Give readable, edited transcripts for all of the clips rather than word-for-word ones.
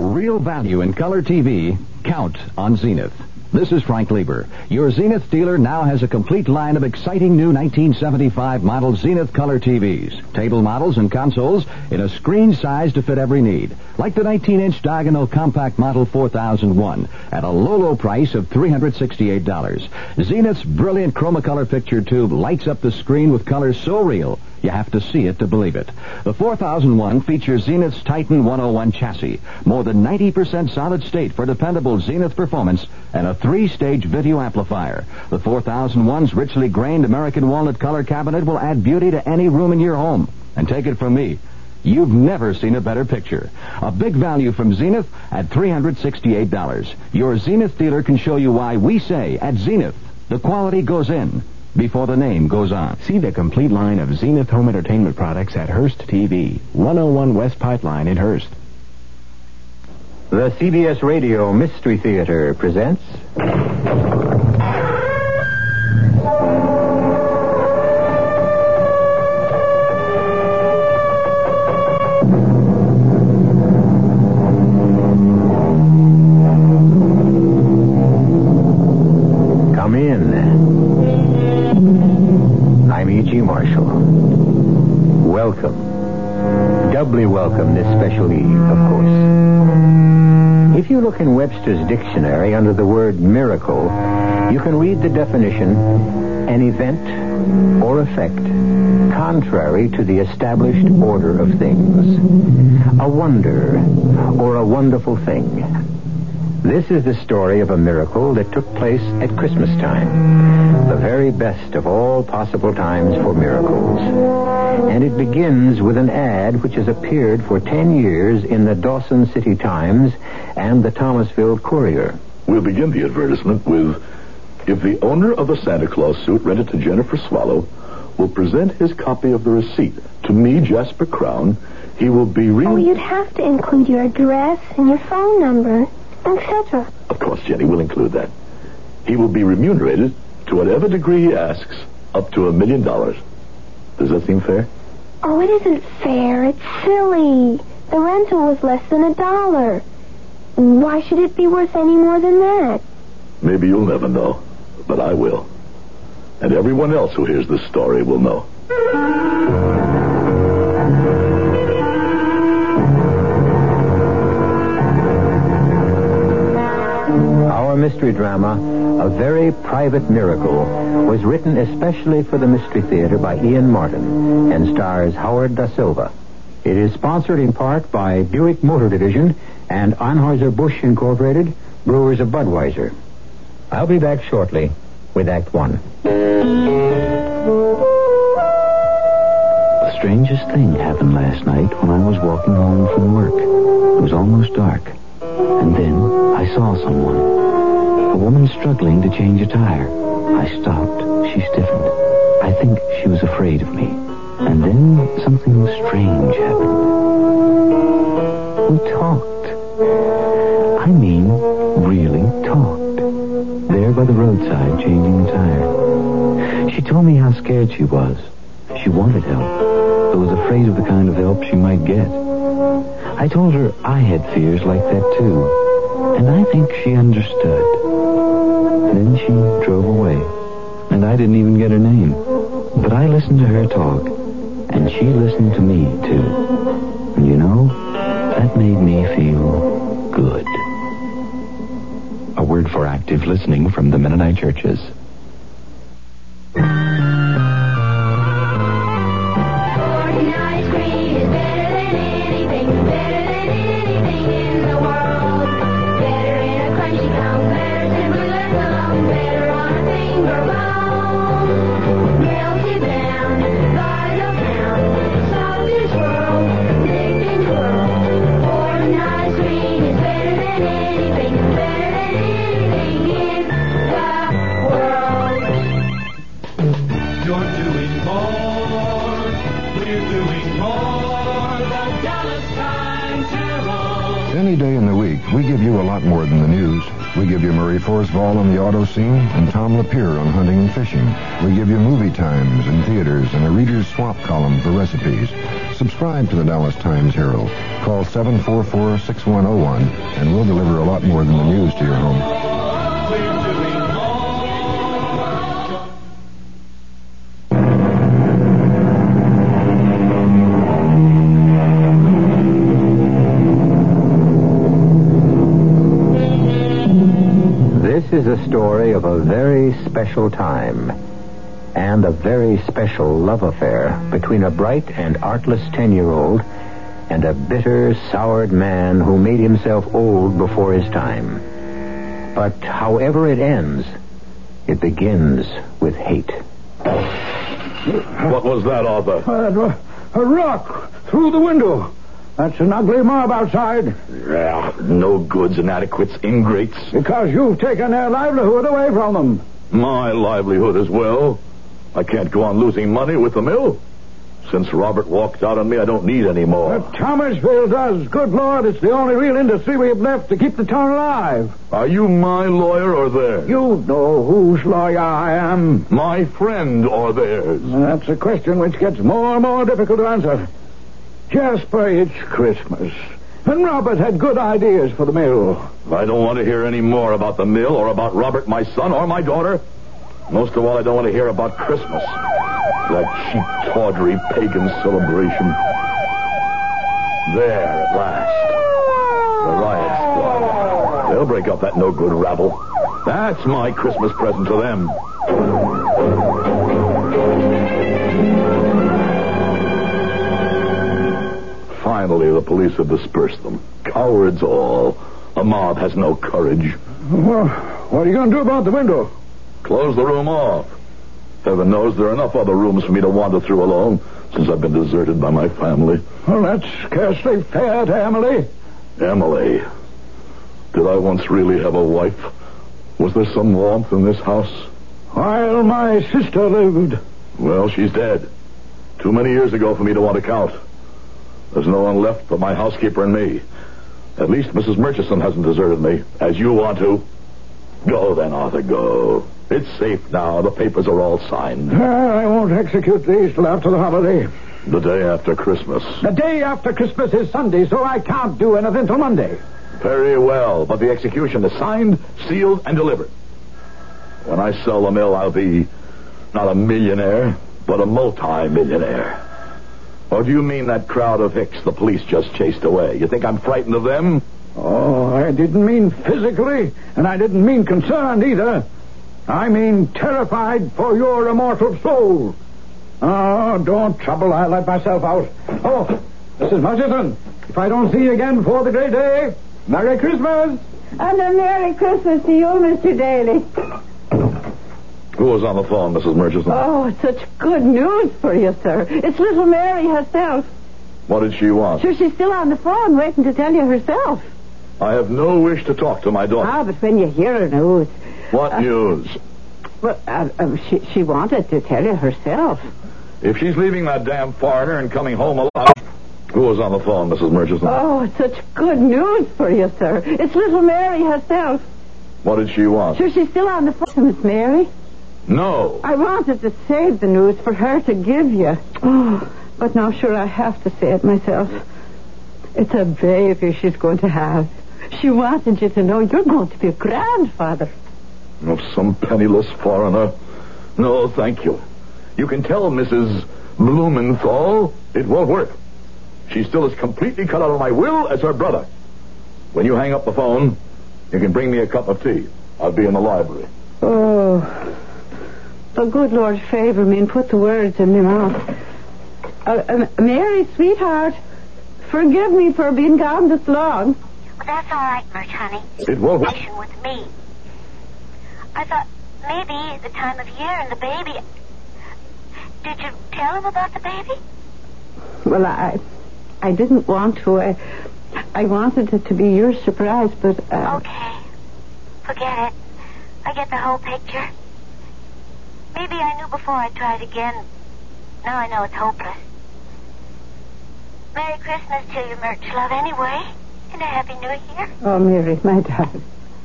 real value in color TV, count on Zenith. This is Frank Lieber. Your Zenith dealer now has a complete line of exciting new 1975 model Zenith color TVs. Table models and consoles in a screen size to fit every need. Like the 19-inch diagonal compact model 4001 at a low price of $368. Zenith's brilliant Chromacolor picture tube lights up the screen with colors so real, you have to see it to believe it. The 4001 features Zenith's Titan 101 chassis, more than 90% solid state for dependable Zenith performance, and a 3-stage video amplifier. The 4001's richly grained American walnut color cabinet will add beauty to any room in your home. And take it from me, you've never seen a better picture. A big value from Zenith at $368. Your Zenith dealer can show you why we say at Zenith, the quality goes in before the name goes on. See the complete line of Zenith home entertainment products at Hearst TV, 101 West Pipeline in Hearst. The CBS Radio Mystery Theater presents... Come in. I'm E.G. Marshall. Welcome. Doubly welcome this special eve, of course. If you look in Webster's dictionary under the word miracle, you can read the definition, an event or effect contrary to the established order of things. A wonder or a wonderful thing. This is the story of a miracle that took place at Christmas time, the very best of all possible times for miracles. And it begins with an ad which has appeared for 10 years in the Dawson City Times and the Thomasville Courier. We'll begin the advertisement with, if the owner of a Santa Claus suit rented to Jennifer Swallow will present his copy of the receipt to me, Jasper Crown, he will be... Oh, you'd have to include your address and your phone number, etc. Of course, Jenny, we'll include that. He will be remunerated to whatever degree he asks, up to $1 million. Does that seem fair? Oh, it isn't fair. It's silly. The rental was less than $1. Why should it be worth any more than that? Maybe you'll never know, but I will. And everyone else who hears this story will know. Our mystery drama, A Very Private Miracle, was written especially for the Mystery Theater by Ian Martin and stars Howard Da Silva. It is sponsored in part by Buick Motor Division and Anheuser-Busch Incorporated, brewers of Budweiser. I'll be back shortly with Act One. The strangest thing happened last night when I was walking home from work. It was almost dark. And then I saw someone. A woman struggling to change a tire. I stopped. She stiffened. I think she was afraid of me. And then something strange happened. We talked. I mean, really talked. There by the roadside, changing the tire. She told me how scared she was. She wanted help, but was afraid of the kind of help she might get. I told her I had fears like that, too. And I think she understood. Then she drove away. And I didn't even get her name. But I listened to her talk. And she listened to me, too. And you know, that made me feel good. A word for active listening from the Mennonite churches. Any day in the week, we give you a lot more than the news. We give you Murray Forsval on the auto scene and Tom Lapeer on hunting and fishing. We give you movie times and theaters and a reader's swap column for recipes. subscribe to the Dallas Times Herald. Call 744-6101, and we'll deliver a lot more than the news to your home. This is a story of a very special time and a very special love affair between a bright and artless 10-year-old and a bitter, soured man who made himself old before his time. But however it ends, it begins with hate. What was that, Arthur? A rock through the window. That's an ugly mob outside. Yeah, no goods, inadequates, ingrates. Because you've taken their livelihood away from them. My livelihood as well. I can't go on losing money with the mill. Since Robert walked out on me, I don't need any more. But Thomasville does. Good Lord, it's the only real industry we have left to keep the town alive. Are you my lawyer or theirs? You know whose lawyer I am. My friend or theirs? That's a question which gets more and more difficult to answer. Jasper, it's Christmas. And Robert had good ideas for the mill. I don't want to hear any more about the mill or about Robert, my son, or my daughter. Most of all, I don't want to hear about Christmas. That cheap, tawdry, pagan celebration. There, at last. The riot squad. They'll break up that no-good rabble. That's my Christmas present to them. Finally, the police have dispersed them. Cowards all. A mob has no courage. Well, what are you going to do about the window? Close the room off. Heaven knows there are enough other rooms for me to wander through alone since I've been deserted by my family. Well, that's scarcely fair to Emily. Emily? Did I once really have a wife? Was there some warmth in this house? While my sister lived. Well, she's dead. Too many years ago for me to want to count. There's no one left but my housekeeper and me. At least Mrs. Murchison hasn't deserted me, as you want to. Go then, Arthur, go. It's safe now. The papers are all signed. I won't execute these till after the holiday. The day after Christmas. The day after Christmas is Sunday, so I can't do anything till Monday. Very well, but the execution is signed, sealed, and delivered. When I sell the mill, I'll be not a millionaire, but a multi-millionaire. Or do you mean that crowd of hicks the police just chased away? You think I'm frightened of them? Oh, I didn't mean physically, and I didn't mean concerned either. I mean terrified for your immortal soul. Oh, don't trouble. I'll let myself out. Oh, Mrs. Murchison, if I don't see you again before the great day, Merry Christmas. And a Merry Christmas to you, Mr. Daly. Who was on the phone, Mrs. Murchison? Oh, it's such good news for you, sir. It's little Mary herself. What did she want? Sure, she's still on the phone waiting to tell you herself. I have no wish to talk to my daughter. Ah, but when you hear her news... What news? Well, she wanted to tell you herself. If she's leaving that damn foreigner and coming home alive... Who was on the phone, Mrs. Murchison? Oh, it's such good news for you, sir. It's little Mary herself. What did she want? Sure, she's still on the phone, Miss Mary. No. I wanted to save the news for her to give you. Oh, but now, sure, I have to say it myself. It's a baby she's going to have. She wanted you to know you're going to be a grandfather. Of some penniless foreigner. No, thank you. You can tell Mrs. Blumenthal it won't work. She's still as completely cut out of my will as her brother. When you hang up the phone, you can bring me a cup of tea. I'll be in the library. Oh, the good Lord favor me and put the words in my mouth. Mary, sweetheart, forgive me for being gone this long. Well, that's all right, Murch, honey. It won't work. With me. I thought maybe the time of year and the baby. Did you tell him about the baby? Well, I didn't want to. I wanted it to be your surprise, but... Okay. Forget it. I get the whole picture. Maybe I knew before I tried again. Now I know it's hopeless. Merry Christmas to you, Murch, love, anyway. And a Happy New Year. Oh, Mary, my darling.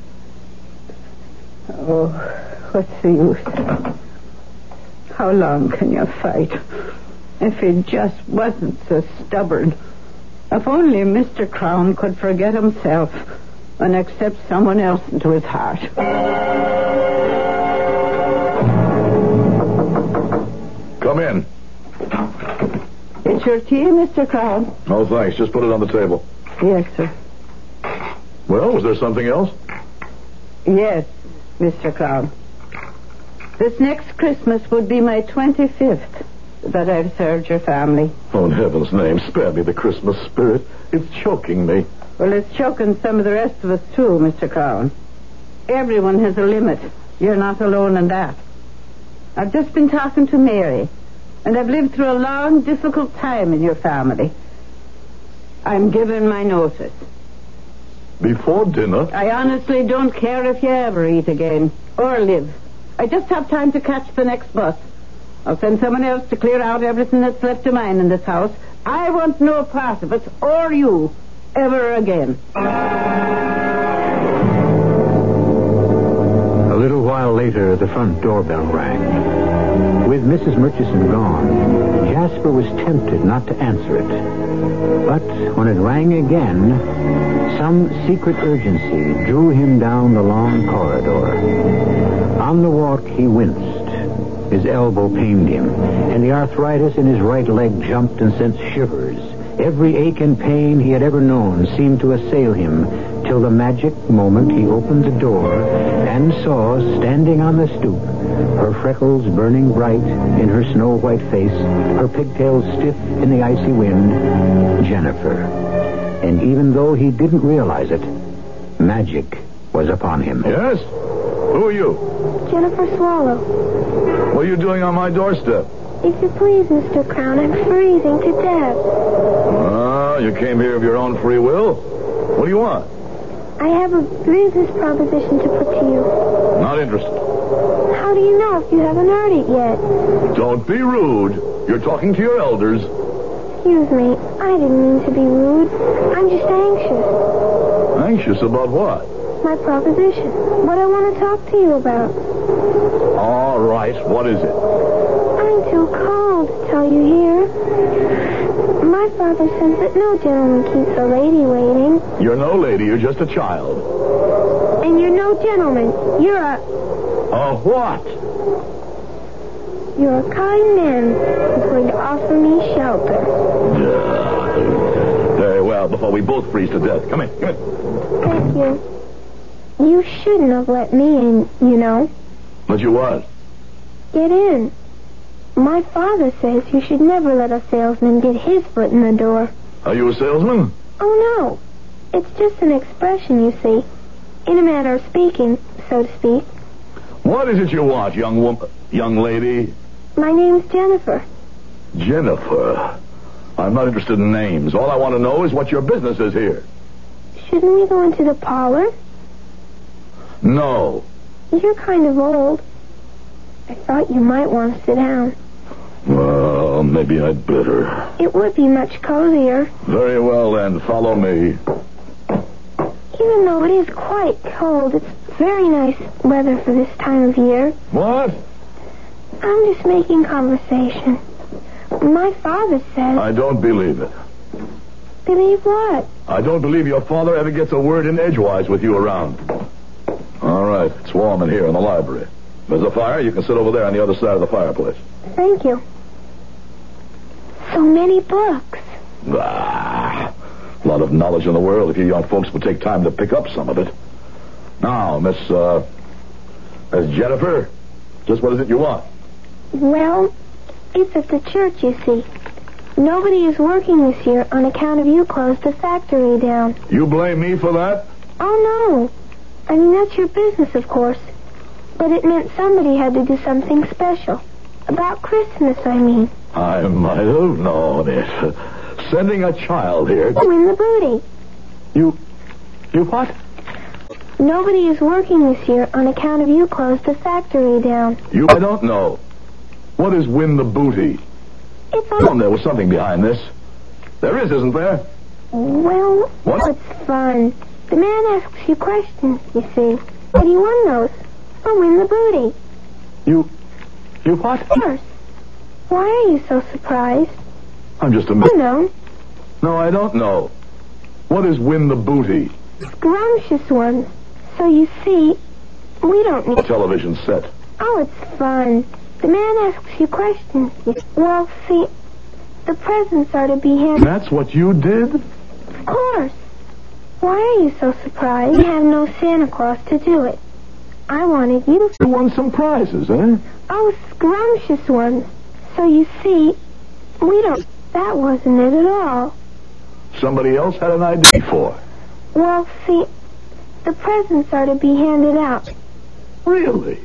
Oh, what's the use? How long can you fight? If he just wasn't so stubborn. If only Mr. Crown could forget himself and accept someone else into his heart. Come in. It's your tea, Mr. Crown? No, thanks. Just put it on the table. Yes, sir. Well, was there something else? Yes, Mr. Crown. This next Christmas would be my 25th that I've served your family. Oh, in heaven's name, spare me the Christmas spirit. It's choking me. Well, it's choking some of the rest of us, too, Mr. Crown. Everyone has a limit. You're not alone in that. I've just been talking to Mary, and I've lived through a long, difficult time in your family. I'm giving my notice. Before dinner? I honestly don't care if you ever eat again, or live. I just have time to catch the next bus. I'll send someone else to clear out everything that's left of mine in this house. I want no part of it, or you, ever again. A little while later, the front doorbell rang. With Mrs. Murchison gone, Jasper was tempted not to answer it. But when it rang again, some secret urgency drew him down the long corridor. On the walk, he winced. His elbow pained him, and the arthritis in his right leg jumped and sent shivers. Every ache and pain he had ever known seemed to assail him, till the magic moment he opened the door and saw, standing on the stoop, her freckles burning bright in her snow-white face, her pigtails stiff in the icy wind, Jennifer. And even though he didn't realize it, magic was upon him. Yes? Who are you? Jennifer Swallow. What are you doing on my doorstep? If you please, Mr. Crown, I'm freezing to death. You came here of your own free will? What do you want? I have a business proposition to put to you. Not interested. How do you know if you haven't heard it yet? Don't be rude. You're talking to your elders. Excuse me. I didn't mean to be rude. I'm just anxious. Anxious about what? My proposition. What I want to talk to you about. All right. What is it? I'm too cold to tell you here. My father says that no gentleman keeps a lady waiting. You're no lady. You're just a child. And you're no gentleman. You're a what? You're a kind man who's going to offer me shelter. Very well, before we both freeze to death. Come in. Thank you. You shouldn't have let me in, you know. But you what? Get in. My father says you should never let a salesman get his foot in the door. Are you a salesman? Oh, no. It's just an expression, you see. In a manner of speaking, so to speak. What is it you want, young lady? My name's Jennifer. Jennifer? I'm not interested in names. All I want to know is what your business is here. Shouldn't we go into the parlor? No. You're kind of old. I thought you might want to sit down. Well, maybe I'd better. It would be much cozier. Very well, then. Follow me. Even though it is quite cold, it's very nice weather for this time of year. What? I'm just making conversation. My father says... I don't believe it. Believe what? I don't believe your father ever gets a word in edgewise with you around. All right. It's warm in here in the library. There's a fire. You can sit over there on the other side of the fireplace. Thank you. So many books. A lot of knowledge in the world if you young folks would take time to pick up some of it. Now, Miss Jennifer, just what is it you want? Well, it's at the church, you see. Nobody is working this year on account of you closed the factory down. You blame me for that? Oh, no. I mean, that's your business, of course. But it meant somebody had to do something special. About Christmas, I mean. I might have known it. Sending a child here. Win the booty. You what? Nobody is working this year on account of you closed the factory down. I don't know. What is win the booty? It's all... There was something behind this. There is, isn't there? Well, what? It's fun. The man asks you questions, you see. And he won those. Or win the booty. You what? Of course. Why are you so surprised? I'm just a You minute. know, No, I don't know. What is win the booty? scrumptious ones. So you see, we don't need... Television set. Oh, it's fun. The man asks you questions. Well, see, the presents are to be handed... That's what you did? Of course. Why are you so surprised? We have no Santa Claus to do it. I wanted you to... You won some prizes, eh? Oh, scrumptious ones. So you see, we don't... That wasn't it at all. Somebody else had an idea for. Well, see, the presents are to be handed out. Really?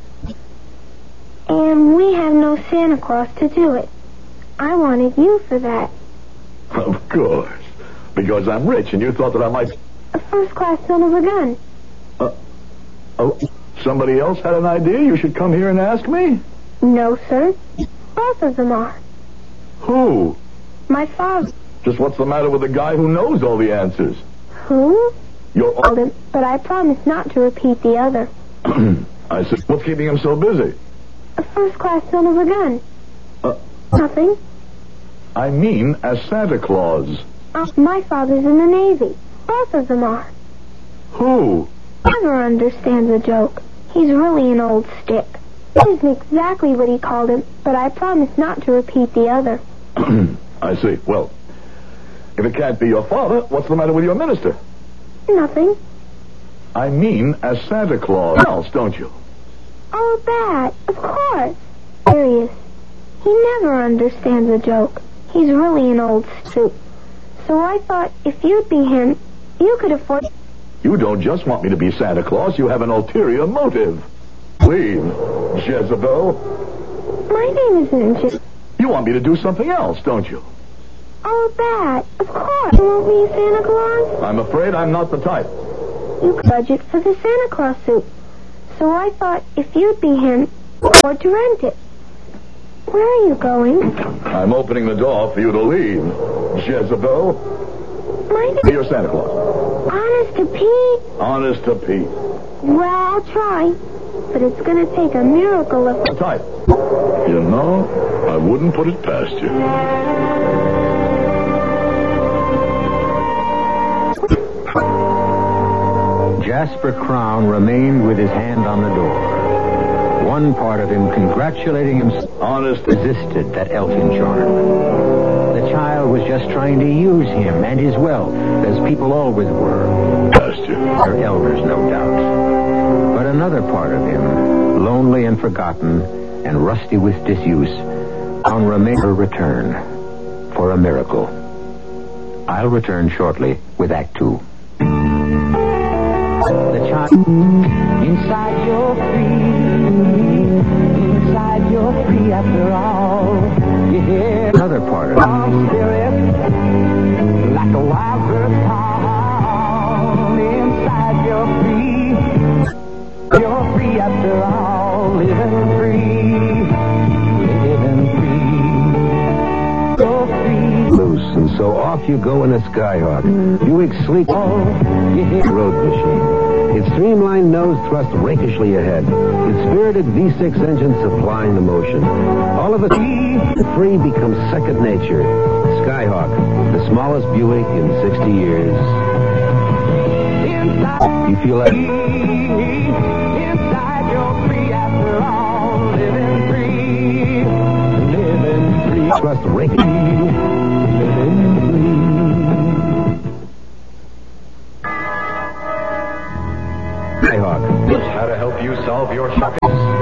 And we have no Santa Claus to do it. I wanted you for that. Of course. Because I'm rich and you thought that I might... A first-class son of a gun. Oh, somebody else had an idea? You should come here and ask me? No, sir. Both of them are. Who? My father. Just what's the matter with the guy who knows all the answers? Who? Your... Told him, but I promised not to repeat the other. I said, what's keeping him so busy? A first-class son of a gun. Nothing. I mean, as Santa Claus. My father's in the Navy. Both of them are. Who? Never understands a joke. He's really an old stick. That isn't exactly what he called him, but I promised not to repeat the other. I see. Well, if it can't be your father, what's the matter with your minister? Nothing. I mean, as Santa Claus else, don't you? Oh, that. Of course. Serious. He never understands a joke. He's really an old suit. So I thought if you'd be him, you could afford... You don't just want me to be Santa Claus. You have an ulterior motive. Leave, Jezebel. My name isn't Jezebel. You want me to do something else, don't you? Oh, that. Of course. You won't be Santa Claus? I'm afraid I'm not the type. You could budget for the Santa Claus suit. So I thought if you'd be him, you'd afford to rent it. Where are you going? I'm opening the door for you to leave, Jezebel. My name... Be your Santa Claus. Honest to Pete? Honest to Pete. Well, I'll try. But it's going to take a miracle of... The type. You know, I wouldn't put it past you. Jasper Crown remained with his hand on the door. One part of him congratulating himself. Honest. Resisted that elfin charm. The child was just trying to use him and his wealth, as people always were. Past you. Their elders, no doubt. But another part of him, lonely and forgotten and rusty with disuse, on her return for a miracle. I'll return shortly with Act 2. The child inside you're free after all. You hear another part of it. Spirit, like a wild bird call. Inside you're free after all. Living free. You're free. Loose, and so off you go in a Skyhawk. Buick sleek road machine. Its streamlined nose thrust rakishly ahead. Its spirited V6 engine supplying the motion. All of it free becomes second nature. Skyhawk, the smallest Buick in 60 years. You feel like... Inside you're free after all. Living free. Thrust rakishly. Living free. Skyhawk. It's how to help you solve your shopping.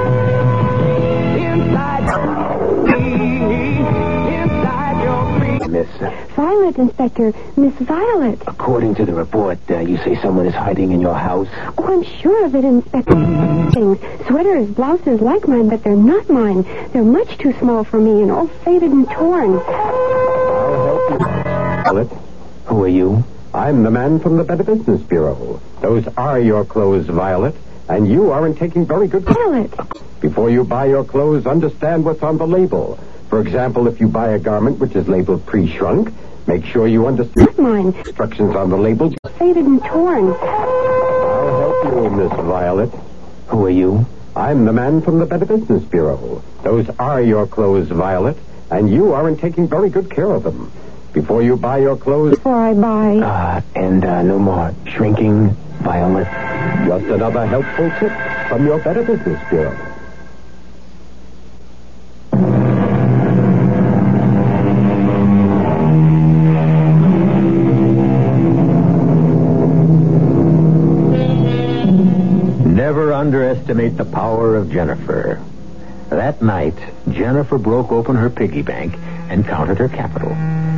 Inside you're free. Miss, Violet, Inspector. Miss Violet. according to the report, you say someone is hiding in your house? Oh, I'm sure of it, Inspector. Sweaters, blouses like mine, but they're not mine. They're much too small for me and all faded and torn. I'll help you. Violet, who are you? I'm the man from the Better Business Bureau. Those are your clothes, Violet, and you aren't taking very good care. Violet. Before you buy your clothes, understand what's on the label. For example, if you buy a garment which is labeled pre-shrunk, make sure you understand Not mine. instructions on the label. Faded and torn. I'll help you, Miss Violet. Who are you? I'm the man from the Better Business Bureau. Those are your clothes, Violet, and you aren't taking very good care of them. Before you buy your clothes... Before I buy... No more shrinking, Violet. Just another helpful tip from your Better Business Bureau. Never underestimate the power of Jennifer. That night, Jennifer broke open her piggy bank and counted her capital.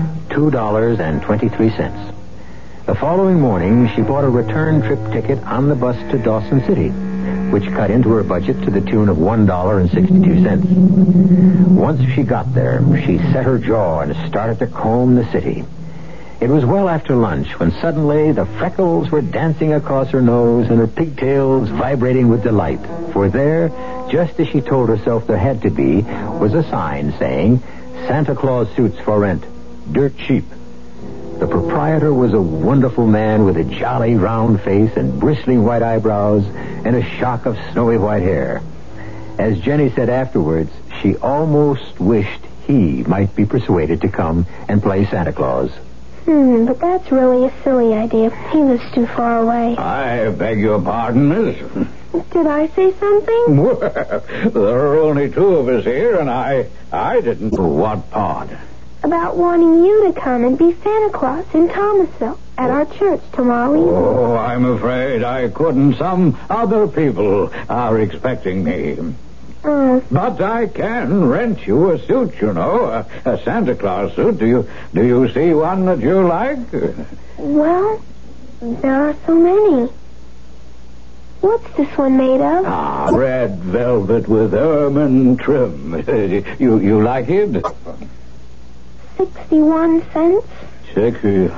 $2.23. The following morning, she bought a return trip ticket on the bus to Dawson City, which cut into her budget to the tune of $1.62. Once she got there, she set her jaw and started to comb the city. It was well after lunch when suddenly the freckles were dancing across her nose and her pigtails vibrating with delight. For there, just as she told herself there had to be, was a sign saying, Santa Claus suits for rent, dirt cheap. The proprietor was a wonderful man with a jolly round face and bristling white eyebrows and a shock of snowy white hair. As Jenny said afterwards, she almost wished he might be persuaded to come and play Santa Claus. But that's really a silly idea. He lives too far away. I beg your pardon, miss. Did I say something? Well, there are only two of us here, and I didn't. What part? About wanting you to come and be Santa Claus in Thomasville at our church tomorrow evening. Oh, I'm afraid I couldn't. Some other people are expecting me. But I can rent you a suit, you know, a Santa Claus suit. Do you see one that you like? Well, there are so many. What's this one made of? Red velvet with ermine trim. You like it? 61 cents? 61.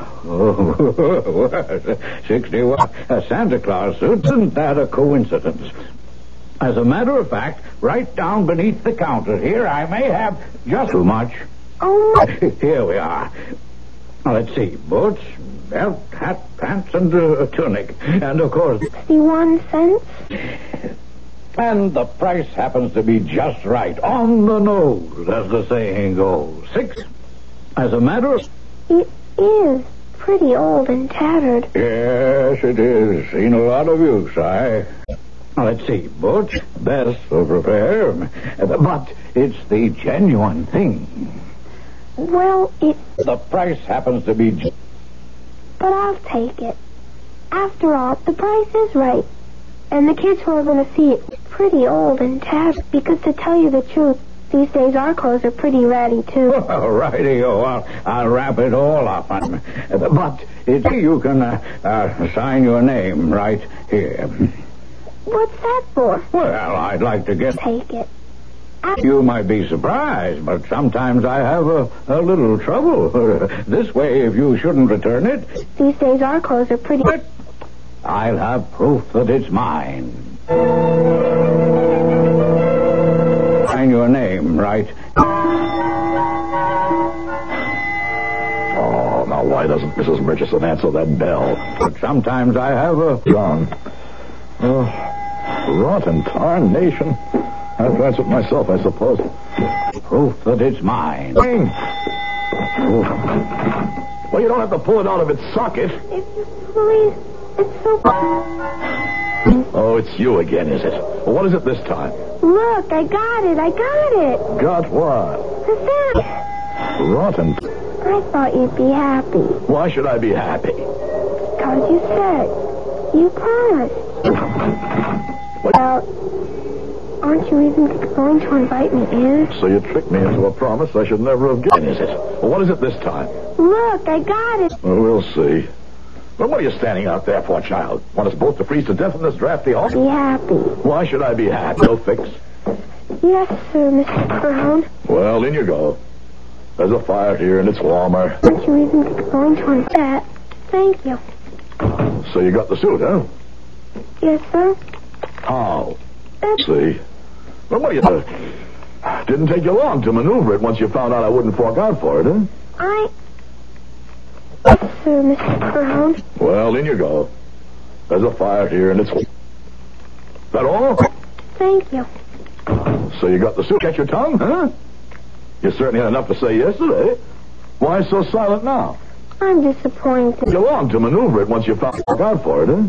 A Santa Claus suit. Isn't that a coincidence? As a matter of fact, right down beneath the counter here, I may have just too much. Oh, Here we are. Now, let's see. Boots, belt, hat, pants, and a tunic. And, of course... 61 cents? And the price happens to be just right. On the nose, as the saying goes. 6. As a matter of... It is pretty old and tattered. Yes, it is. Seen a lot of use, Now, let's see. Boots, best of repair. But it's the genuine thing. Well, The price happens to be... But I'll take it. After all, the price is right. And the kids who are going to see it pretty old and tattered. Because to tell you the truth, these days our clothes are pretty ratty, too. Oh, righty-o. I'll wrap it all up. But you can sign your name right here. What's that for? Well, I'd like to get... Take it. You might be surprised, but sometimes I have a little trouble. This way, if you shouldn't return it... These days our clothes are pretty... I'll have proof that it's mine. Sign your name, right? Oh, now why doesn't Mrs. Murchison answer that bell? But sometimes I have a... John. Rotten tarnation. I've answered myself, I suppose. Proof that it's mine. Well, you don't have to pull it out of its socket. Please, it's so... Oh, it's you again, is it? Well, what is it this time? Look, I got it. Got what? The Santa. Rotten. I thought you'd be happy. Why should I be happy? Because you said. You promised. Well, aren't you even going to invite me in? So you tricked me into a promise I should never have given, is it? Well, what is it this time? Look, I got it. Well, we'll see. Well, what are you standing out there for, child? Want us both to freeze to death in this drafty hall? Be happy. Why should I be happy? No fix. Yes, sir, Mr. Brown. Well, in you go. There's a fire here, and it's warmer. Aren't you even going to invite that? Thank you. So you got the suit, huh? Yes, sir. How? See. Well, what do you... Didn't take you long to maneuver it once you found out I wouldn't fork out for it, huh? Yes, sir, Mr. Brown. Well, in you go. There's a fire here, and it's... That all? Thank you. So you got the suit? Catch your tongue, huh? You certainly had enough to say yesterday. Why so silent now? I'm disappointed. You long to maneuver it once you found out for it, huh?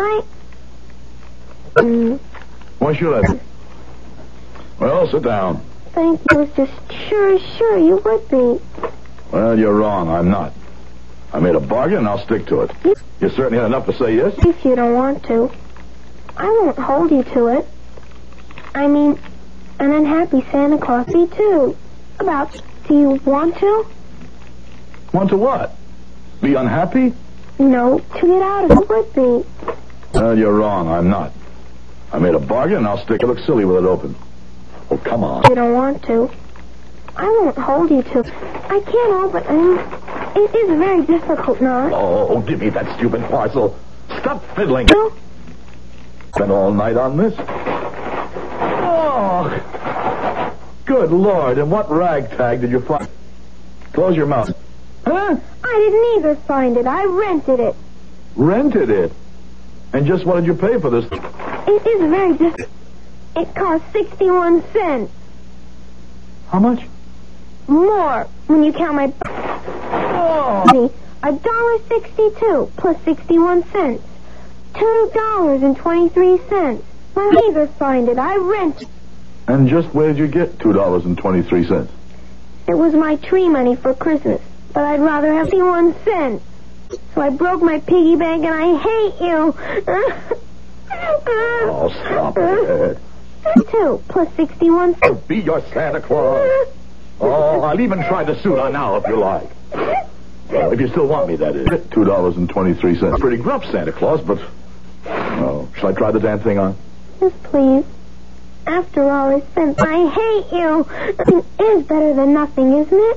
Why should I? Well, sit down. Thank you. I was just sure you would be. Well, you're wrong. I'm not. I made a bargain, and I'll stick to it. You certainly had enough to say yes? If you don't want to. I won't hold you to it. I mean, an unhappy Santa Claus be too. Do you want to? Want to what? Be unhappy? No, to get out of it would be. Well, you're wrong. I'm not. I made a bargain, and I'll stick. You look silly with it open. Oh, come on. You don't want to. I won't hold you to. I can't help it. I mean, it is very difficult now. Oh, give me that stupid parcel. Stop fiddling. No. Spent all night on this? Oh, good Lord. And what ragtag did you find? Close your mouth. Huh? I didn't either find it. I rented it. Rented it? And just what did you pay for this? It is very difficult. It cost 61 cents. How much? More when you count my... Oh. $1.62 plus 61 cents. $2.23. I neither find it. I rented. And just where did you get $2.23? It was my tree money for Christmas, but I'd rather have 61 cents. So I broke my piggy bank, and I hate you. Oh, stop it. 2 plus 61 cents. Be your Santa Claus. Oh, I'll even try the suit on now if you like. Well, if you still want me, that is. $2.23. Pretty gruff, Santa Claus, but... Oh, shall I try the damn thing on? Yes, please. After all I spent, I hate you. Nothing is better than nothing, isn't it?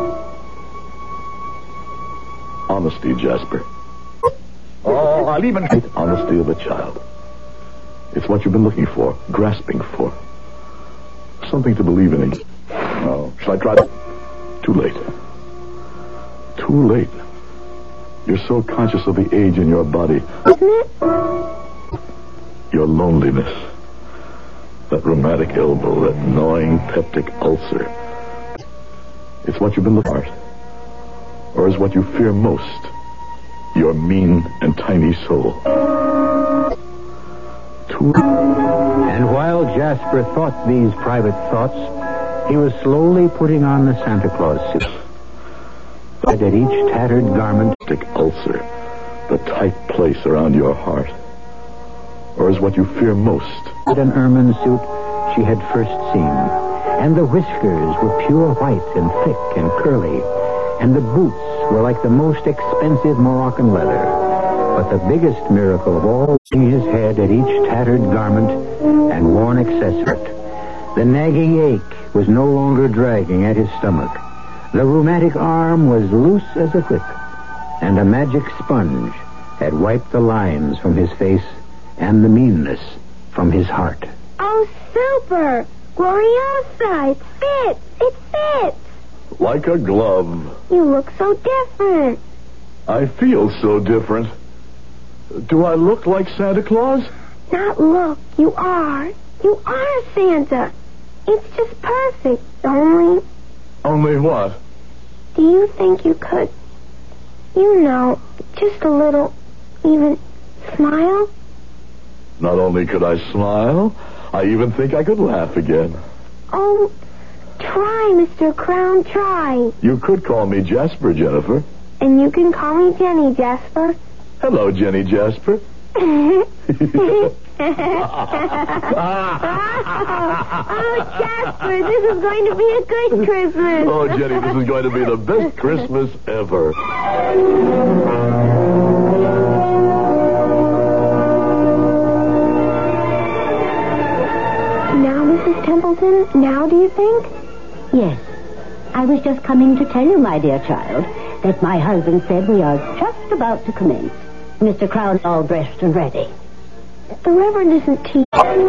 Honesty, Jasper. Oh, I'll even... Honesty of a child. It's what you've been looking for, grasping for. Something to believe in. Oh, shall I try that? Too late. Too late. You're so conscious of the age in your body. Isn't it? Your loneliness. That rheumatic elbow, that gnawing peptic ulcer. It's what you've been looking for. Or is what you fear most. Your mean and tiny soul. And while Jasper thought these private thoughts, he was slowly putting on the Santa Claus suit. At each tattered garment, ulcer, the tight place around your heart. Or is what you fear most. An ermine suit she had first seen, and the whiskers were pure white and thick and curly, and the boots were like the most expensive Moroccan leather. But the biggest miracle of all, his head at each tattered garment and worn accessory. The nagging ache was no longer dragging at his stomach. The rheumatic arm was loose as a whip, and a magic sponge had wiped the lines from his face and the meanness from his heart. Oh, super! Gloriosa! It fits! It fits! Like a glove. You look so different. I feel so different. Do I look like Santa Claus? Not look. You are. You are Santa. It's just perfect. Only... Only what? Do you think you could, just a little, even smile? Not only could I smile, I even think I could laugh again. Oh, try, Mr. Crown, try. You could call me Jasper, Jennifer. And you can call me Jenny, Jasper. Hello, Jenny Jasper. Oh, Jasper, this is going to be a good Christmas. Oh, Jenny, this is going to be the best Christmas ever. Now, Mrs. Templeton, now do you think? Yes. I was just coming to tell you, my dear child, that my husband said we are just about to commence. Mr. Crown's all dressed and ready. The Reverend isn't teaching.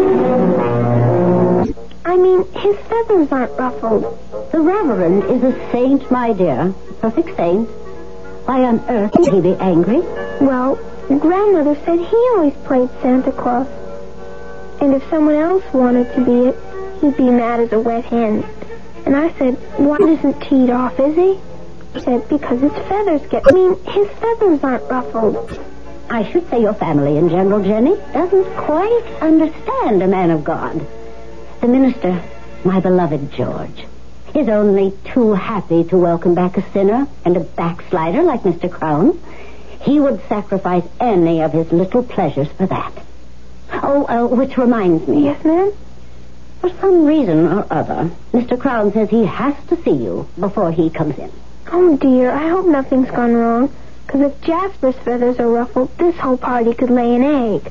I mean, his feathers aren't ruffled. The Reverend is a saint, my dear. Perfect saint. Why on earth would he be angry? Well, Grandmother said he always played Santa Claus. And if someone else wanted to be it, he'd be mad as a wet hen. And I said, why isn't teed off, is he? He said, because his feathers his feathers aren't ruffled. I should say your family in general, Jenny, doesn't quite understand a man of God. The minister, my beloved George, is only too happy to welcome back a sinner and a backslider like Mr. Crown. He would sacrifice any of his little pleasures for that. Which reminds me. Yes, ma'am? For some reason or other, Mr. Crown says he has to see you before he comes in. Oh, dear, I hope nothing's gone wrong. Because if Jasper's feathers are ruffled, this whole party could lay an egg.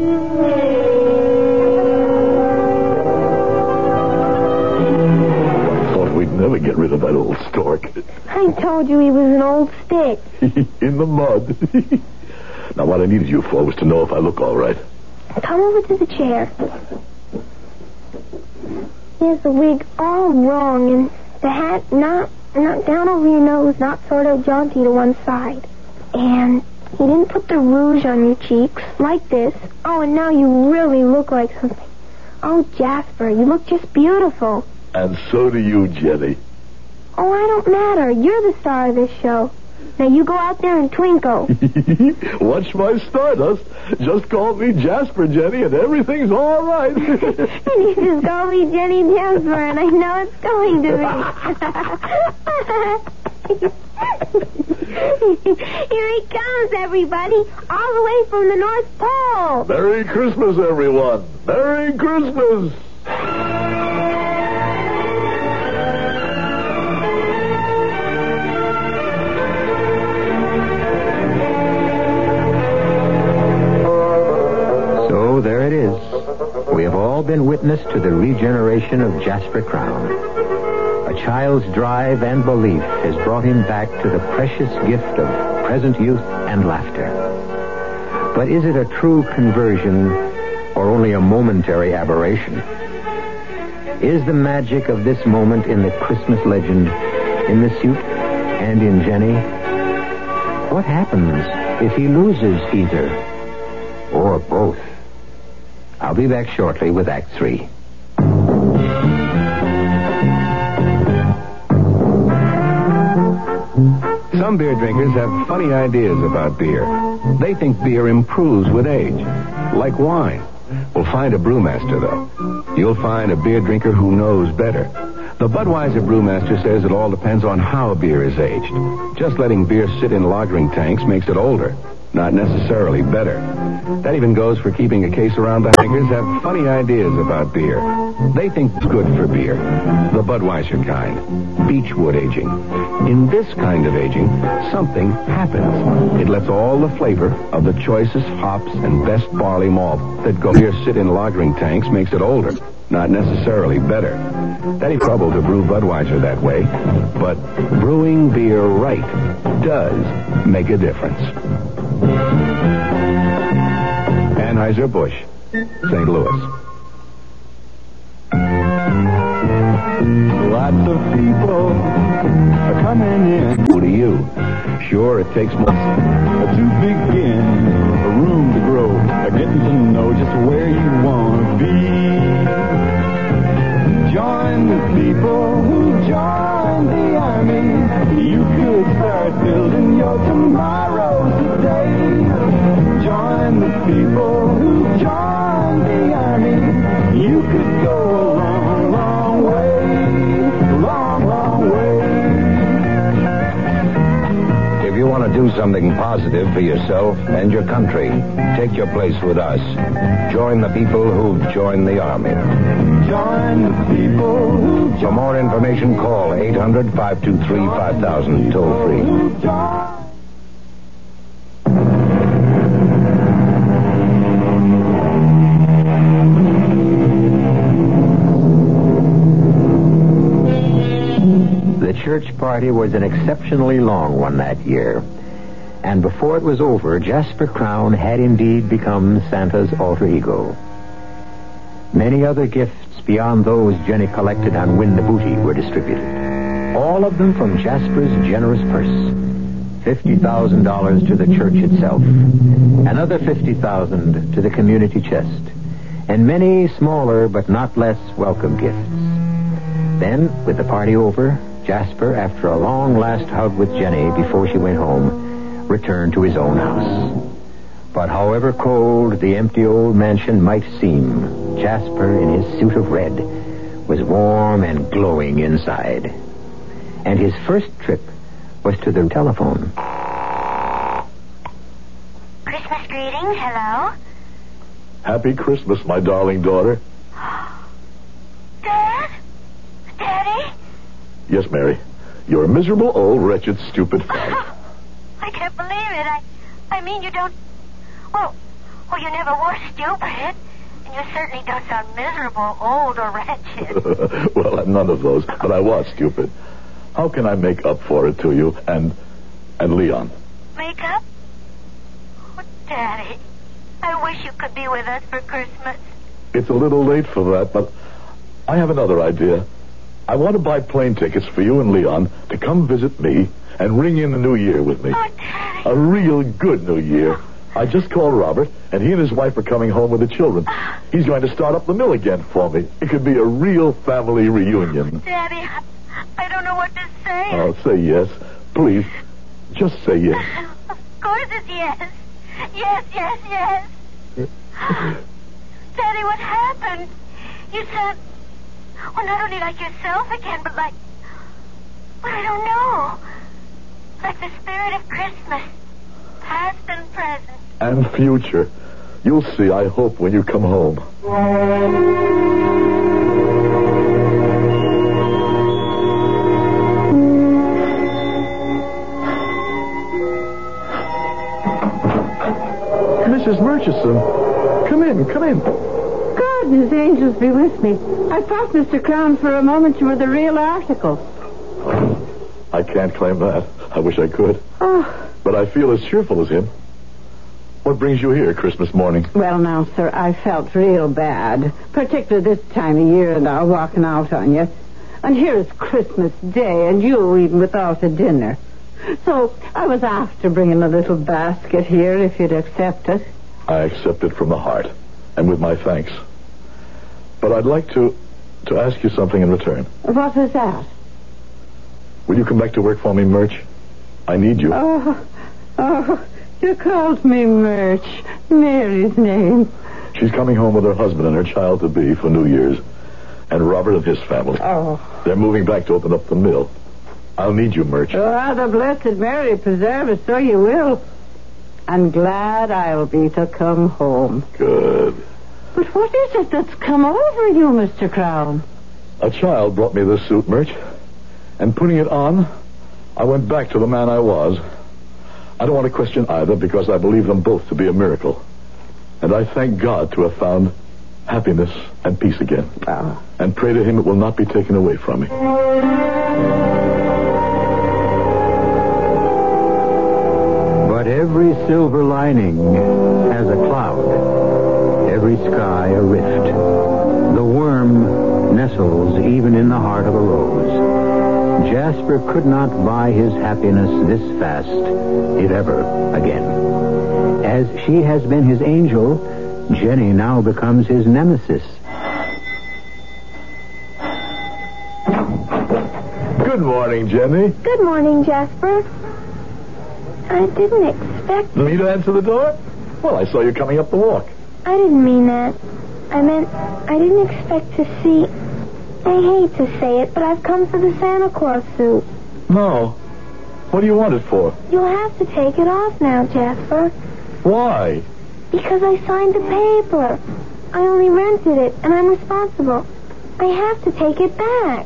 I thought we'd never get rid of that old stork. I told you he was an old stick. In the mud. Now, what I need is you folks to know if I look all right. Come over to the chair. He has the wig all wrong, and the hat not down over your nose, not sort of jaunty to one side. And he didn't put the rouge on your cheeks, like this. Oh, and now you really look like something. Oh, Jasper, you look just beautiful. And so do you, Jenny. Oh, I don't matter. You're the star of this show. Now you go out there and twinkle. Watch my stardust. Just call me Jasper, Jenny, and everything's all right. And you just call me Jenny Jasper, and I know it's going to be. Here he comes, everybody, all the way from the North Pole. Merry Christmas, everyone. Merry Christmas. There it is. We have all been witness to the regeneration of Jasper Crown. A child's drive and belief has brought him back to the precious gift of present youth and laughter. But is it a true conversion or only a momentary aberration? Is the magic of this moment in the Christmas legend, in the suit, and in Jenny? What happens if he loses either or both? I'll be back shortly with Act 3. Some beer drinkers have funny ideas about beer. They think beer improves with age, like wine. Well, find a brewmaster, though. You'll find a beer drinker who knows better. The Budweiser brewmaster says it all depends on how beer is aged. Just letting beer sit in lagering tanks makes it older, not necessarily better. That even goes for keeping a case around the drinkers have funny ideas about beer. They think it's good for beer. The Budweiser kind. Beechwood aging. In this kind of aging, something happens. It lets all the flavor of the choicest hops and best barley malt that go beer sit in lagering tanks makes it older, not necessarily better. That ain't trouble to brew Budweiser that way. But brewing beer right does make a difference. Anheuser-Busch, St. Louis. Lots of people are coming in. Who to you? Sure, it takes months to begin, a room to grow, getting to know just where you want to be. Join the people who join the army. You could start building your tomorrow today. Join the people who join the army. You could go a long, long way. Long, long way. If you want to do something positive for yourself and your country, take your place with us. Join the people who join the Army. Join the people who join. For more information, call 800-523-5000, toll free. The church party was an exceptionally long one that year. And before it was over, Jasper Crown had indeed become Santa's alter ego. Many other gifts beyond those Jenny collected on Win the Booty were distributed. All of them from Jasper's generous purse. $50,000 to the church itself. Another $50,000 to the community chest. and many smaller but not less welcome gifts. Then, with the party over, Jasper, after a long last hug with Jenny before she went home, returned to his own house. But however cold the empty old mansion might seem, Jasper, in his suit of red, was warm and glowing inside. And his first trip was to the telephone. Christmas greetings, hello? Happy Christmas, my darling daughter. Dad? Daddy? Yes, Mary. You're a miserable, old, wretched, stupid fag. I can't believe it. I mean, you don't... Well, you never were stupid. And you certainly don't sound miserable, old, or wretched. Well, I'm none of those, but I was stupid. How can I make up for it to you and Leon? Make up? Oh, Daddy, I wish you could be with us for Christmas. It's a little late for that, but I have another idea. I want to buy plane tickets for you and Leon to come visit me and ring in the new year with me. Oh, Daddy. A real good new year. I just called Robert, and he and his wife are coming home with the children. He's going to start up the mill again for me. It could be a real family reunion. Daddy, I don't know what to say. Oh, say yes. Please, just say yes. Of course it's yes. Yes, yes, yes. Daddy, what happened? You sound... Well, not only like yourself again, but like... Well, I don't know. Like the spirit of Christmas. Past and present. And future. You'll see, I hope, when you come home. Mrs. Murchison, come in. God and his angels be with me. I thought, Mr. Crown, for a moment you were the real article. I can't claim that. I wish I could. Oh. But I feel as cheerful as him. What brings you here Christmas morning? Well, now, sir, I felt real bad. Particularly this time of year and all walking out on you. And here is Christmas Day and you even without a dinner. So I was after bringing a little basket here if you'd accept it. I accept it from the heart and with my thanks. But I'd like to ask you something in return. What was that? Will you come back to work for me, Murch? I need you. Oh, you called me Murch. Mary's name. She's coming home with her husband and her child-to-be for New Year's. And Robert and his family. Oh. They're moving back to open up the mill. I'll need you, Murch. Oh, the Blessed Mary preserve us, so you will. And glad I'll be to come home. Good. But what is it that's come over you, Mr. Crown? A child brought me this suit, Murch. And putting it on, I went back to the man I was. I don't want to question either because I believe them both to be a miracle. And I thank God to have found happiness and peace again. Oh. And pray to him it will not be taken away from me. But every silver lining has a cloud, every sky a rift. The worm nestles even in the heart of a rose. Jasper could not buy his happiness this fast, if ever, again. As she has been his angel, Jenny now becomes his nemesis. Good morning, Jenny. Good morning, Jasper. I didn't expect... Me to answer the door? Well, I saw you coming up the walk. I didn't mean that. I meant I didn't expect to see... I hate to say it, but I've come for the Santa Claus suit. No. What do you want it for? You'll have to take it off now, Jasper. Why? Because I signed the paper. I only rented it, and I'm responsible. I have to take it back.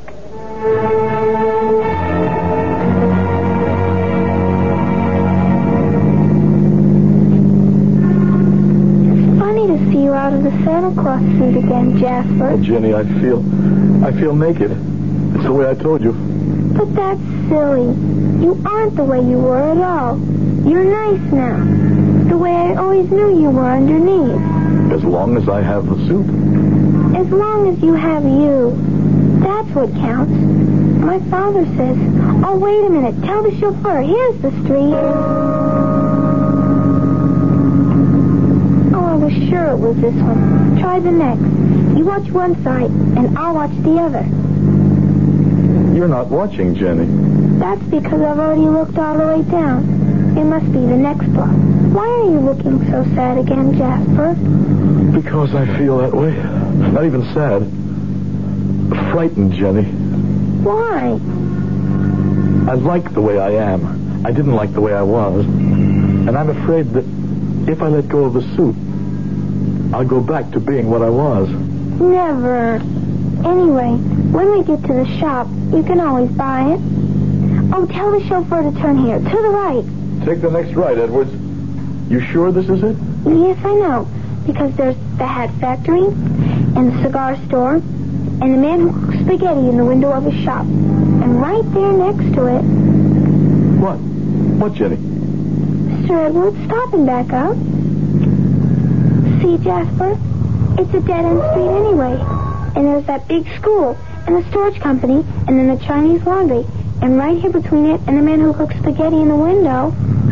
It's funny to see you out of the Santa Claus suit again, Jasper. Oh, Jenny, I feel naked. It's the way I told you. But that's silly. You aren't the way you were at all. You're nice now. The way I always knew you were underneath. As long as I have the suit. As long as you have you. That's what counts. My father says, oh, wait a minute. Tell the chauffeur. Here's the street. Oh, I was sure it it was this one. Try the next. You watch one side, and I'll watch the other. You're not watching, Jenny. That's because I've already looked all the way down. It must be the next block. Why are you looking so sad again, Jasper? Because I feel that way. Not even sad. Frightened, Jenny. Why? I like the way I am. I didn't like the way I was. And I'm afraid that if I let go of the suit, I'll go back to being what I was. Never. Anyway, when we get to the shop, you can always buy it. Oh, tell the chauffeur to turn here, to the right. Take the next right, Edwards. You sure this is it? Yes, I know. Because there's the hat factory, and the cigar store, and the man who cooks spaghetti in the window of his shop. And right there next to it... What? What, Jenny? Mr. Edwards, stop and back up. See, Jasper? It's a dead-end street anyway. And there's that big school, and the storage company, and then the Chinese laundry. And right here between it and the man who cooks spaghetti in the window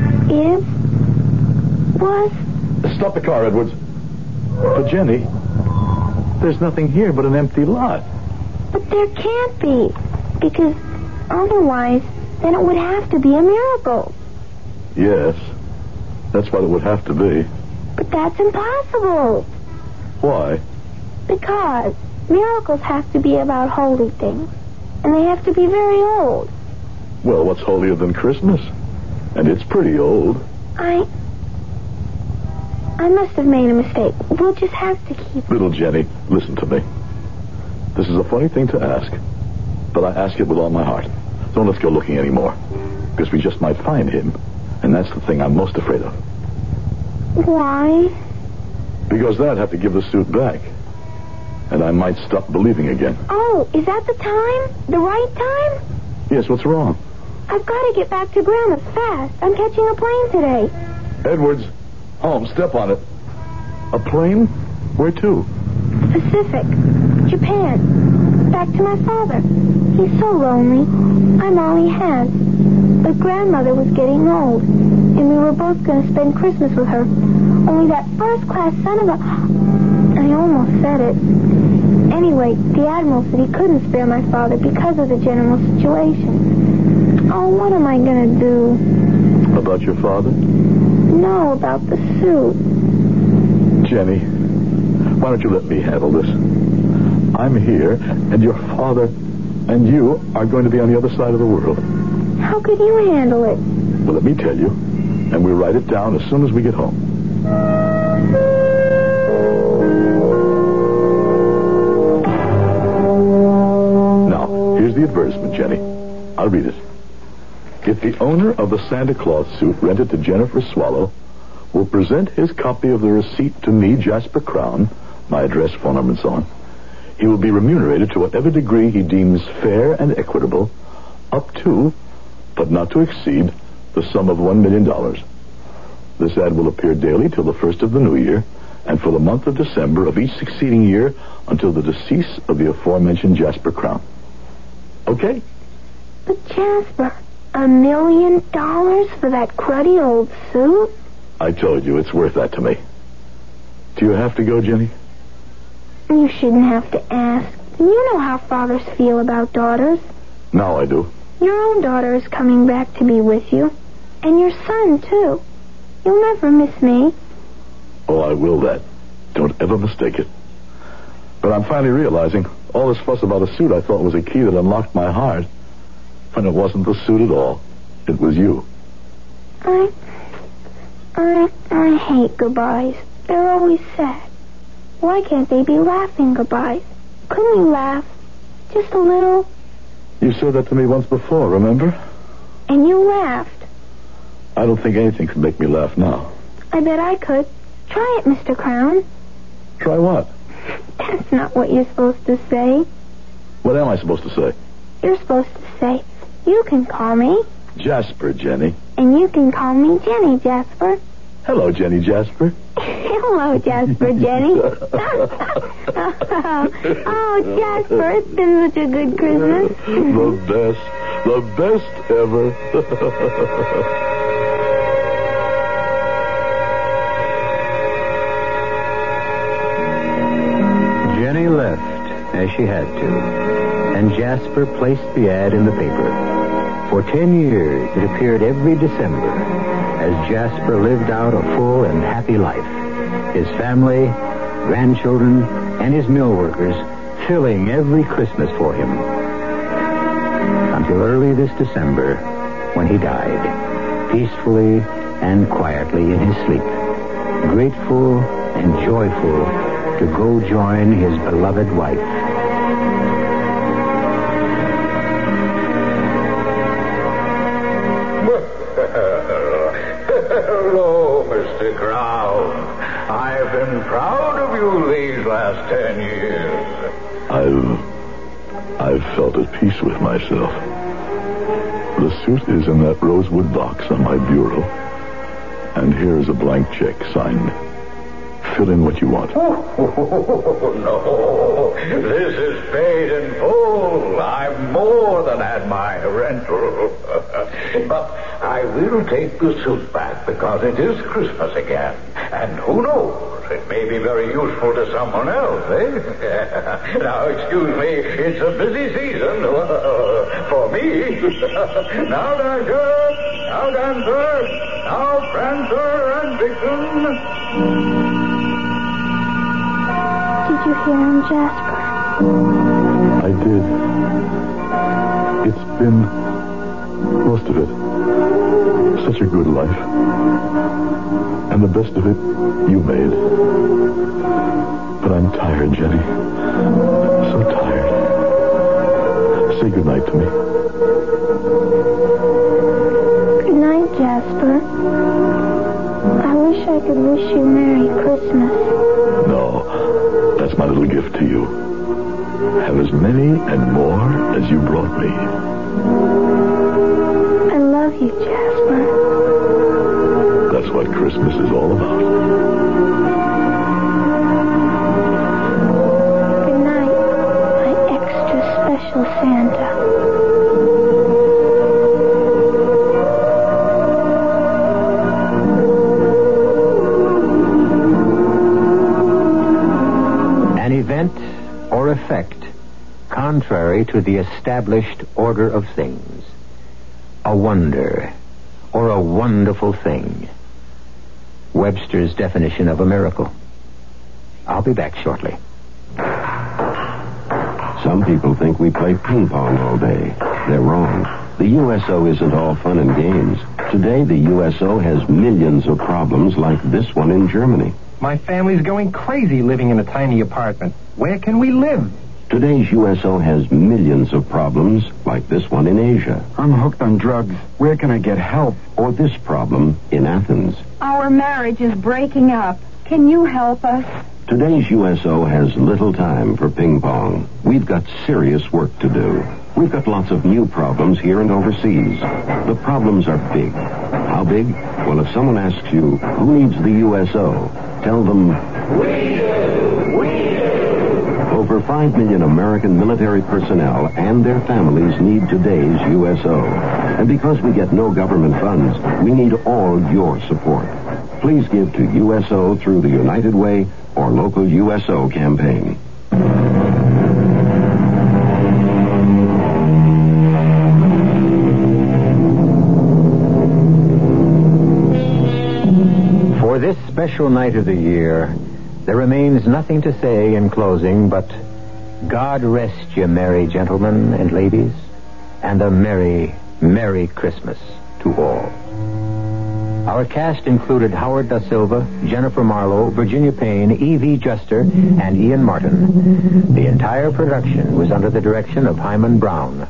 was... Stop the car, Edwards. But, Jenny, there's nothing here but an empty lot. But there can't be. Because otherwise, then it would have to be a miracle. Yes, that's what it would have to be. But that's impossible. Why? Because miracles have to be about holy things. And they have to be very old. Well, what's holier than Christmas? And it's pretty old. I must have made a mistake. We'll just have to keep... Little Jenny, listen to me. This is a funny thing to ask, but I ask it with all my heart. Don't let's go looking anymore, because we just might find him, and that's the thing I'm most afraid of. Why? Because then I'd have to give the suit back, and I might stop believing again. Oh, is that the time? The right time? Yes, what's wrong? I've got to get back to Grandma's fast. I'm catching a plane today. Edwards, home, step on it. A plane? Where to? Pacific. Japan. Back to my father. He's so lonely. I'm all he has. But Grandmother was getting old, and we were both going to spend Christmas with her. Only that first-class son of a... I almost said it. Anyway, the Admiral said he couldn't spare my father because of the general situation. Oh, what am I going to do? About your father? No, about the suit. Jenny, why don't you let me handle this? I'm here, and your father and you are going to be on the other side of the world. How could you handle it? Well, let me tell you, and we'll write it down as soon as we get home. Now, here's the advertisement, Jenny. I'll read it. If the owner of the Santa Claus suit rented to Jennifer Swallow will present his copy of the receipt to me, Jasper Crown, my address, phone number, and so on, he will be remunerated to whatever degree he deems fair and equitable, up to, but not to exceed, the sum of $1 million. This ad will appear daily till the first of the new year, and for the month of December of each succeeding year until the decease of the aforementioned Jasper Crown. Okay? But Jasper, $1 million for that cruddy old suit? I told you it's worth that to me. Do you have to go, Jenny? You shouldn't have to ask. You know how fathers feel about daughters. Now I do. Your own daughter is coming back to be with you. And your son, too. You'll never miss me. Oh, I will that. Don't ever mistake it. But I'm finally realizing all this fuss about a suit I thought was a key that unlocked my heart. When it wasn't the suit at all. It was you. I hate goodbyes. They're always sad. Why can't they be laughing goodbyes? Couldn't we laugh? Just a little? You said that to me once before, remember? And you laughed. I don't think anything could make me laugh now. I bet I could. Try it, Mr. Crown. Try what? That's not what you're supposed to say. What am I supposed to say? You're supposed to say, you can call me. Jasper, Jenny. And you can call me Jenny, Jasper. Hello, Jenny Jasper. Hello, Jasper, Jenny. Oh, Jasper, it's been such a good Christmas. The best ever. as she had to, and Jasper placed the ad in the paper. For 10 years, it appeared every December as Jasper lived out a full and happy life. His family, grandchildren, and his mill workers filling every Christmas for him. Until early this December, when he died, peacefully and quietly in his sleep, grateful and joyful to go join his beloved wife. Hello, Mr. Crown. I've been proud of you these last 10 years. I've felt at peace with myself. The suit is in that rosewood box on my bureau. And here's a blank check signed. Fill in what you want. Oh, no. This is paid in full. I've more than had my rental. But I will take the suit back because it is Christmas again. And who knows? It may be very useful to someone else, eh? Now, excuse me. It's a busy season for me. Now, Dasher. Now, Dancer. Now, Prancer and Vixen. Did you hear him, Jasper? I did. It's been most of it such a good life. And the best of it you made. But I'm tired, Jenny. So tired. Say goodnight to me. Good night, Jasper. I wish I could wish you Merry Christmas. No, that's my little gift to you. Have as many and more as you brought me. I love you, Jasper. That's what Christmas is all about. Good night, my extra special Santa. An event or effect contrary to the established order of things. A wonder or a wonderful thing. Webster's definition of a miracle. I'll be back shortly. Some people think we play ping pong all day. They're wrong. The USO isn't all fun and games. Today, the USO has millions of problems like this one in Germany. My family's going crazy living in a tiny apartment. Where can we live? Today's USO has millions of problems like this one in Asia. I'm hooked on drugs. Where can I get help? Or this problem in Athens. Our marriage is breaking up. Can you help us? Today's USO has little time for ping pong. We've got serious work to do. We've got lots of new problems here and overseas. The problems are big. How big? Well, if someone asks you, who needs the USO? Tell them, we do! We do! Over 5 million American military personnel and their families need today's USO. And because we get no government funds, we need all your support. Please give to USO through the United Way or local USO campaign. For this special night of the year, there remains nothing to say in closing but God rest you, merry gentlemen and ladies, and a merry, merry Christmas to all. Our cast included Howard Da Silva, Jennifer Marlowe, Virginia Payne, E.V. Juster, and Ian Martin. The entire production was under the direction of Hyman Brown.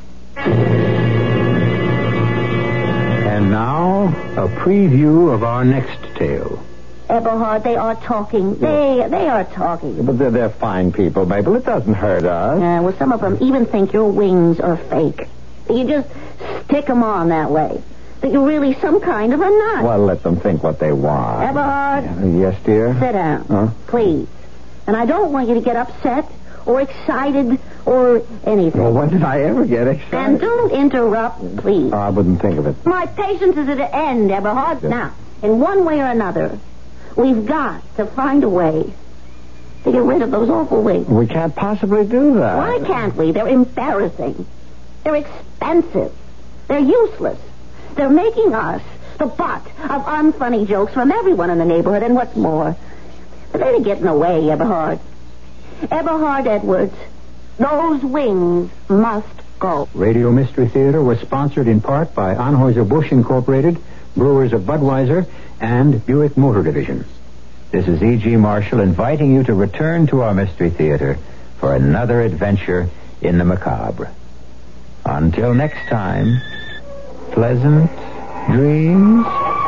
And now, a preview of our next tale. Eberhard, they are talking. They are talking. But they're fine people, Mabel. It doesn't hurt us. Well, some of them even think your wings are fake. You just stick them on that way. That you're really some kind of a nut. Well, let them think what they want. Eberhard? Yes, dear? Sit down. Huh? Please. And I don't want you to get upset or excited or anything. Well, when did I ever get excited? And don't interrupt, please. I wouldn't think of it. My patience is at an end, Eberhard. Yes. Now, in one way or another, we've got to find a way to get rid of those awful wings. We can't possibly do that. Why can't we? They're embarrassing. They're expensive. They're useless. They're making us the butt of unfunny jokes from everyone in the neighborhood, and what's more, they're getting away, Eberhard. Eberhard Edwards, those wings must go. Radio Mystery Theater was sponsored in part by Anheuser-Busch Incorporated, Brewers of Budweiser, and Buick Motor Division. This is E.G. Marshall inviting you to return to our Mystery Theater for another adventure in the macabre. Until next time, pleasant dreams.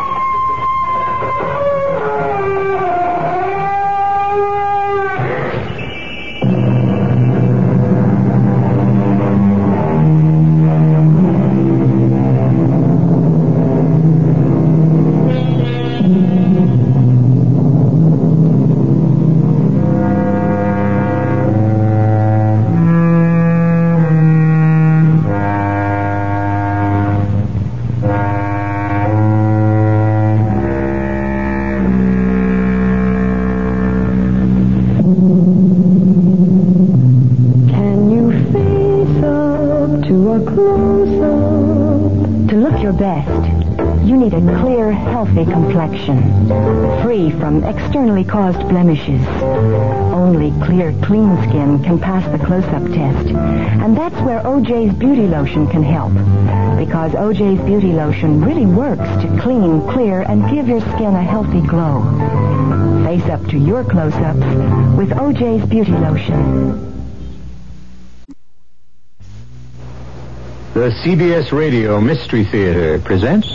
Free from externally caused blemishes. Only clear, clean skin can pass the close-up test. And that's where OJ's Beauty Lotion can help. Because OJ's Beauty Lotion really works to clean, clear, and give your skin a healthy glow. Face up to your close-ups with OJ's Beauty Lotion. The CBS Radio Mystery Theater presents...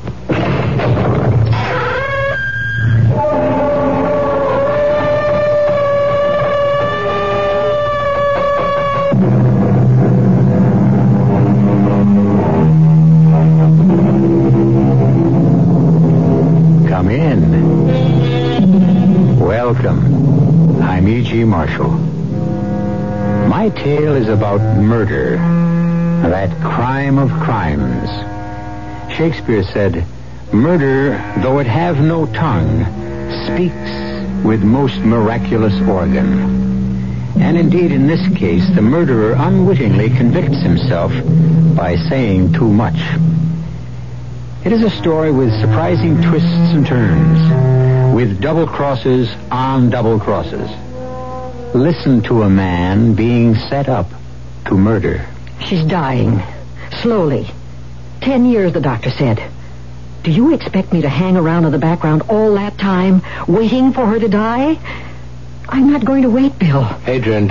Come in. Welcome. I'm E.G. Marshall. My tale is about murder. That crime of crimes. Shakespeare said, "Murder, though it have no tongue, speaks with most miraculous organ." And indeed, in this case, the murderer unwittingly convicts himself by saying too much. It is a story with surprising twists and turns, with double crosses on double crosses. Listen to a man being set up to murder. She's dying. Slowly. 10 years, the doctor said. Do you expect me to hang around in the background all that time, waiting for her to die? I'm not going to wait, Bill. Adrian,